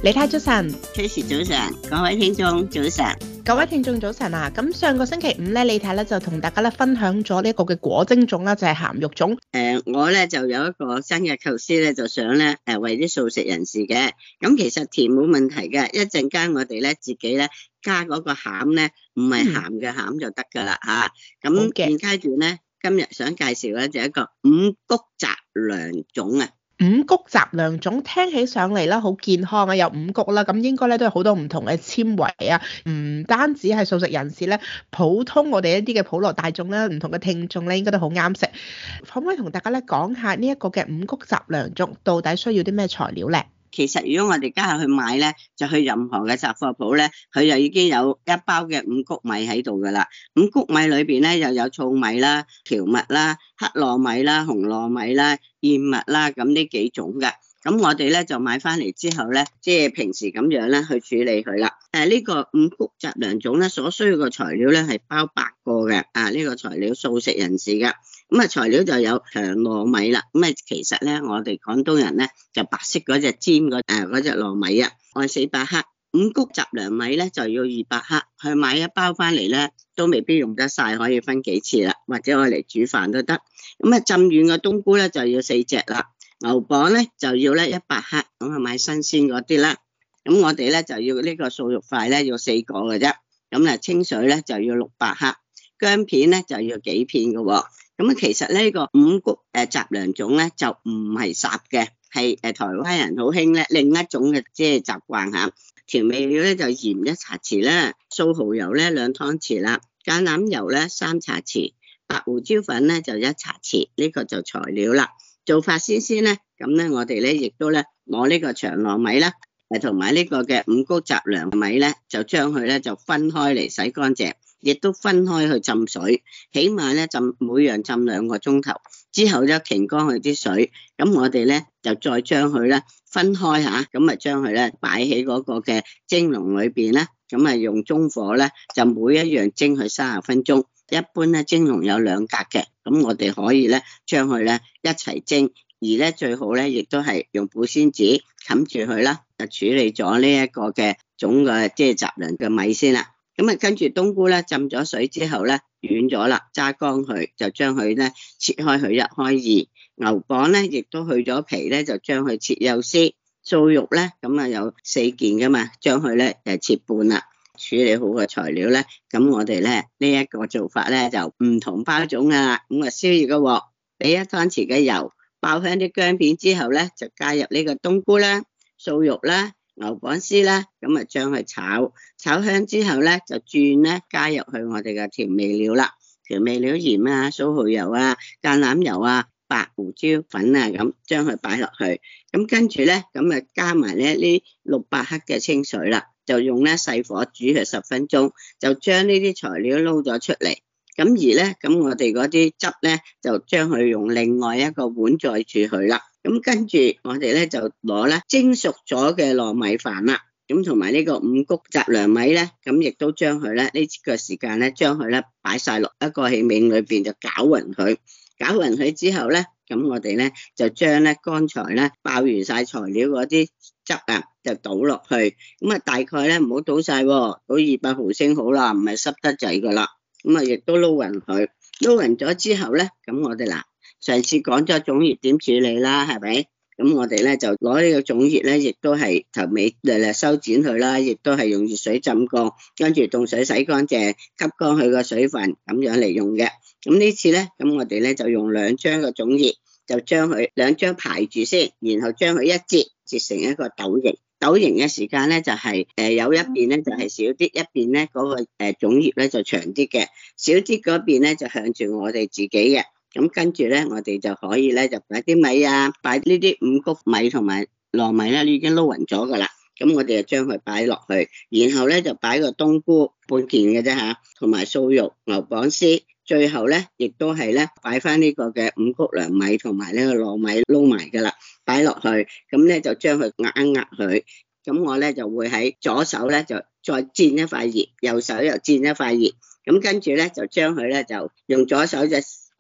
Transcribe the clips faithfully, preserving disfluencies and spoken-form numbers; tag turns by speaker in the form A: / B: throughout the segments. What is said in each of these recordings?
A: 李太早晨，
B: 崔氏早晨，各位聽眾早晨，
A: 各位聽眾早晨啊！咁上個星期五咧，李太咧就同大家咧分享咗呢一個嘅果蒸粽啦，就係鹹肉粽。
B: 誒、呃，我咧就有一個新嘅構思咧，就想咧誒為啲素食人士嘅，咁其實甜冇問題嘅，一陣間我哋咧自己咧加嗰個餡咧，唔係鹹嘅餡就得噶啦吓。咁、嗯、現階段咧，今日想介紹咧就係一個五穀雜糧粽啊。
A: 五穀雜糧粽聽起上嚟啦，好健康啊，有五穀啦，咁應該咧都有好多唔同嘅纖維啊，唔單止係素食人士咧，普通我哋一啲嘅普羅大眾咧，唔同嘅聽眾咧，應該都好啱食。可唔可以同大家咧講下呢一個嘅五穀雜糧粽到底需要啲咩材料咧？
B: 其實如果我哋家下去買咧，就去任何嘅雜貨鋪咧，佢就已經有一包嘅五穀米喺度噶啦。五穀米裏邊咧又有糙米啦、蕎麥啦、黑糯米啦、紅糯米啦、燕麥啦，咁呢幾種嘅。咁我哋咧就買翻嚟之後咧，即係平時咁樣咧去處理佢啦。誒，呢個五穀雜糧粽咧所需要嘅材料咧係包八個嘅。啊，呢個材料素食人士嘅。咁啊，材料就有長糯米啦。咁啊，其實咧我哋廣東人咧就白色嗰隻尖嗰誒嗰隻糯米啊，我係四百克。五穀雜糧米咧就要二百克。去買一包翻嚟咧都未必用得晒，可以分幾次啦，或者我嚟煮飯都得。咁啊，浸軟嘅冬菇咧就要四隻啦。牛蒡咧就要咧一百克，咁啊買新鮮嗰啲啦。咁我哋咧就要呢個素肉塊咧要四個嘅啫。咁啊清水咧就要六百克，薑片咧就要幾片嘅。咁啊其實呢個五穀誒雜糧粽咧就唔係烚嘅，係誒台灣人好興咧另一種嘅即係習慣吓。調味料咧就鹽一茶匙啦，素蠔油咧兩湯匙啦，橄欖油咧三茶匙，白胡椒粉咧就一茶匙。呢個就材料啦。做法先先咧，咁咧我哋咧亦都咧攞呢個長糯米啦，誒同埋呢個嘅五穀雜糧米咧，就將佢咧就分開嚟洗乾淨，亦都分開去浸水，起碼咧浸每樣浸兩個鐘頭，之後咧擎乾佢啲水，咁我哋咧就再將佢咧分開下，咁啊將佢咧擺喺嗰個嘅蒸籠裏邊咧，咁啊用中火咧就每一樣蒸佢三十分鐘。一般咧蒸籠有兩格嘅，咁我哋可以咧將佢咧一齊蒸，而咧最好咧亦都係用保鮮紙冚住佢啦，就處理咗呢一個嘅種嘅即係雜糧嘅米先啦。咁啊跟住冬菇咧浸咗水之後咧軟咗啦，揸乾佢就將佢咧切開佢一開二。牛蒡咧亦都去咗皮咧，就將佢切幼絲。素肉咧咁啊有四件噶嘛，將佢咧誒切半啦。處理好嘅材料咧，咁我哋咧呢一個做法咧就唔同包種啊。咁啊燒熱個鑊，俾一湯匙嘅油，爆香啲薑片之後咧，就加入呢個冬菇啦、素肉啦、牛蒡絲啦，咁啊將佢炒，炒香之後咧就轉咧加入去我哋嘅調味料啦。調味料鹽啊、素蠔油啊、橄欖油啊、白胡椒粉啊，咁將佢擺落去，咁跟住咧咁啊加埋咧呢六百克嘅清水啦。就用咧細火煮佢十分鐘，就將呢啲材料撈咗出嚟。咁而咧，咁我哋嗰啲汁咧，就將佢用另外一個碗載住佢啦。咁跟住我哋咧就攞咧蒸熟咗嘅糯米飯啦，咁同埋呢個五穀雜糧米咧，咁亦都將佢咧呢個時間咧，將佢咧擺晒落一個器皿裏邊，就攪勻佢。攪勻佢之後咧，咁我哋咧就將咧剛才咧爆完晒材料嗰啲汁啊，就倒落去。咁啊大概咧唔好倒晒，倒二百毫升好啦，唔係濕得滯噶啦。咁啊亦都撈勻佢，撈勻咗之後咧，咁我哋嗱上次講咗粽葉點處理啦，係咪？咁我哋咧就攞呢個粽葉咧，亦都係頭尾略略修剪佢啦，亦都係用熱水浸過，跟住凍水洗乾淨，吸乾佢個水分，咁樣嚟用嘅。咁呢次咧，咁我哋咧就用兩張嘅粽葉，就將佢兩張排住先，然後將佢一折，折成一個斗形。斗形嘅時間咧就係、是、誒有一邊咧就係少啲，一邊咧嗰個誒粽葉咧就長啲嘅，少啲嗰邊咧就向住我哋自己嘅。咁跟住咧，我哋就可以咧就擺啲米啊，擺呢啲五穀米同埋糯米咧，已經撈勻咗噶啦。咁我哋就將佢擺落去，然後咧就擺個冬菇半件嘅啫吓，同埋素肉、牛蒡絲。最後咧，亦都係咧擺翻呢個嘅五穀糧米同埋呢個糯米撈埋噶啦，擺落去，咁咧就將佢壓一壓佢。咁我咧就會喺左手咧就再煎一塊熱，右手又煎一塊熱。咁跟住咧就將佢咧就用左手隻誒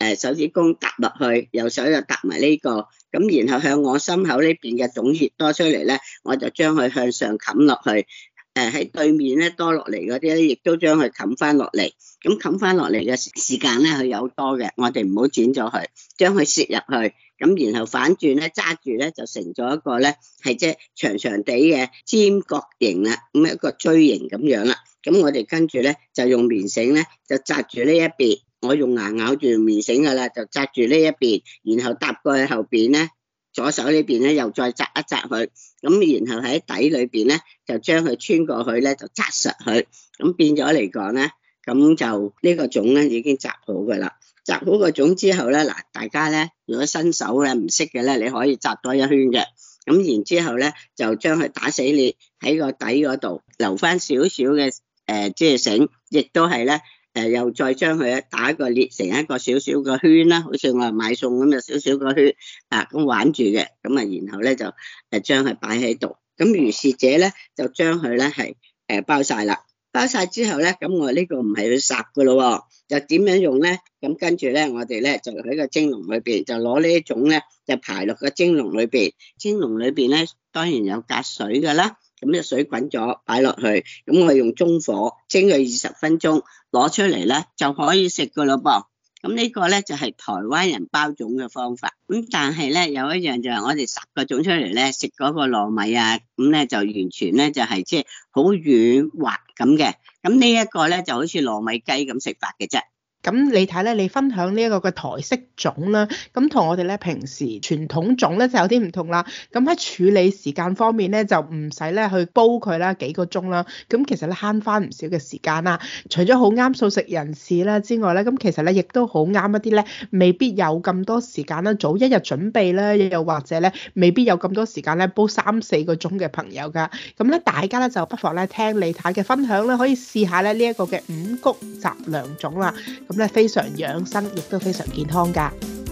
B: 誒手指公搭落去，右手又搭埋呢個，咁然後向我心口呢邊嘅腫穴多出嚟咧，我就將佢向上冚落去。誒喺對面咧多落嚟嗰啲咧，亦都將佢冚翻落嚟。咁冚翻落嚟嘅時間咧，佢有多嘅，我哋唔好剪咗佢，將佢攝入去。咁然後反轉咧，揸住咧就成咗一個咧係即係長長地嘅尖角形啦，咁一個錐形咁樣啦。咁我哋跟住咧就用棉繩咧就紮住呢一邊，我用牙咬住棉繩噶啦，就紮住呢一邊，然後搭過去後邊咧。左手呢邊咧又再紮一紮佢，咁然後喺底裏邊咧就將佢穿過去咧就紮實佢，咁變咗嚟講咧，咁就呢個種咧已經紮好噶啦。紮好個種之後咧，嗱大家咧如果新手咧唔識嘅咧，你可以紮多一圈嘅，咁然之後咧就將佢打死裂喺個底嗰度，留翻少少嘅誒即係繩，亦都係咧。誒，又再將佢打一個裂成一個少少個圈啦，好似我買餸咁有少少個圈啊，咁玩住嘅，咁啊，然後咧就誒將佢擺喺度，咁如是者咧就將佢咧係誒包晒啦，包晒之後咧，咁我呢個唔係去烚噶咯，就點樣用咧？咁跟住咧，我哋咧就喺個蒸籠裏邊就攞呢一種咧就排落個蒸籠裏邊，蒸籠裏邊咧當然有隔水噶啦。咁啲水滾咗，擺落去，咁我用中火蒸佢二十分鐘，攞出嚟咧就可以食噶咯噃。咁呢個咧就係台灣人包粽嘅方法。咁但係咧有一樣就係我哋烚個粽出嚟咧，食嗰個糯米啊，咁咧就完全咧就係即係好軟滑咁嘅。咁呢一個咧就好似糯米雞咁食法嘅啫。
A: 咁你睇咧，你分享呢一個嘅台式粽啦，咁同我哋咧平時傳統粽咧就有啲唔同啦。咁喺處理時間方面咧，就唔使咧去煲佢啦幾個鐘啦。咁其實咧慳翻唔少嘅時間啦。除咗好啱素食人士啦之外咧，咁其實咧亦都好啱一啲咧未必有咁多時間啦，早一日準備咧，又或者咧未必有咁多時間咧煲三四個鐘嘅朋友㗎。咁咧大家咧就不妨咧聽李太嘅分享啦，可以試下咧呢一個嘅五穀雜糧粽啦。咁咧非常養生，亦都非常健康㗎。